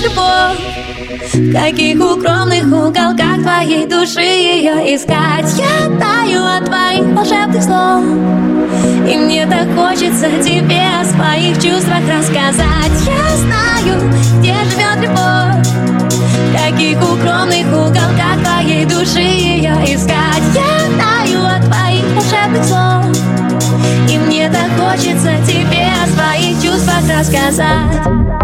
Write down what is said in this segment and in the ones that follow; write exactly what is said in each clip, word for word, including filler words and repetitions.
любовь? В каких укромных уголках твоей души ее искать? Я таю от твоих волшебных слов, и мне так хочется тебе о своих чувствах рассказать. Я знаю, где живет любовь, в каких укромных уголках твоей души ее искать. Я таю от твоих волшебных слов, и мне так хочется тебе о своих чувствах рассказать.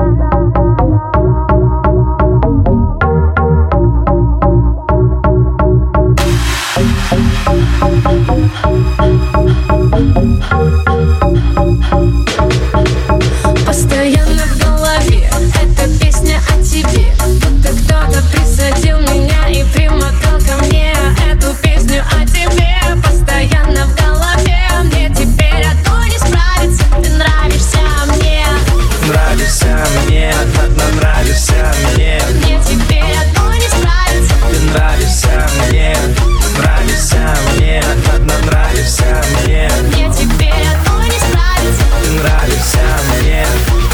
Постоянно в голове эта песня о тебе, будто кто-то присадил меня и примотал ко мне эту песню о тебе. Постоянно в голове, мне теперь одной не справиться. Ты нравишься мне, нравишься мне, нравишься мне. Мне теперь одной не справиться. Ты нравишься мне, нравишься мне, нравишься мне. Мне теперь одной не справиться. Ты нравишься мне.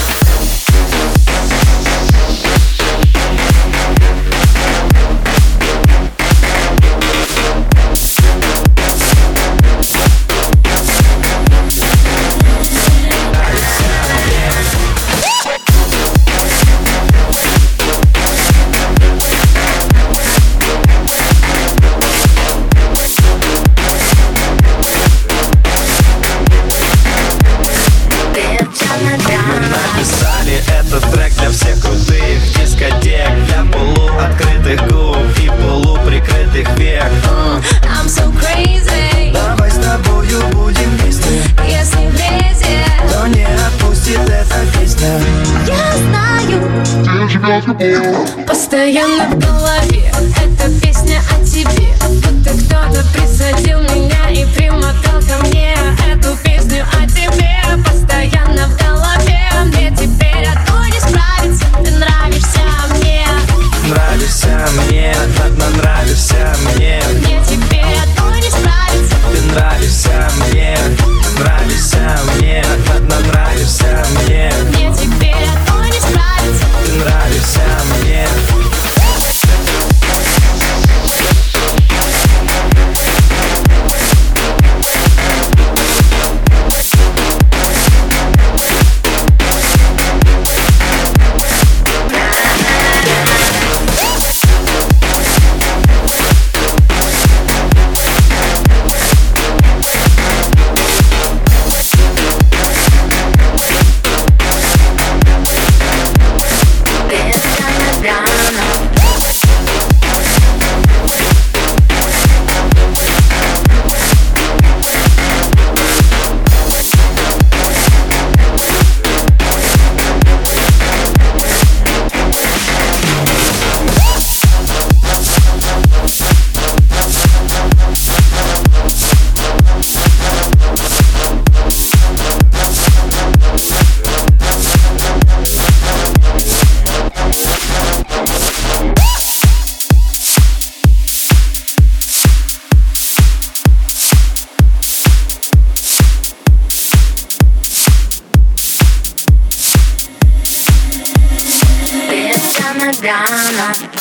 Написали этот трек для всех крутых дискотек, для полуоткрытых губ и полуприкрытых век. uh, I'm so crazy. Давай с тобою будем вместе, Если влезет, то не отпустит эта песня. я знаю, постоянно в голове эта песня о тебе, будто кто-то присадил меня и примотал ко мне эту песню о тебе. Постоянно в голове, мне теперь одной не справиться. Ты нравишься мне, Нравишься мне, нравишься мне. мне теперь одной не справиться. Ты нравишься мне, нравишься мне, нравишься мне. Мне теперь одной не справиться. Ты нравишься мне. Down,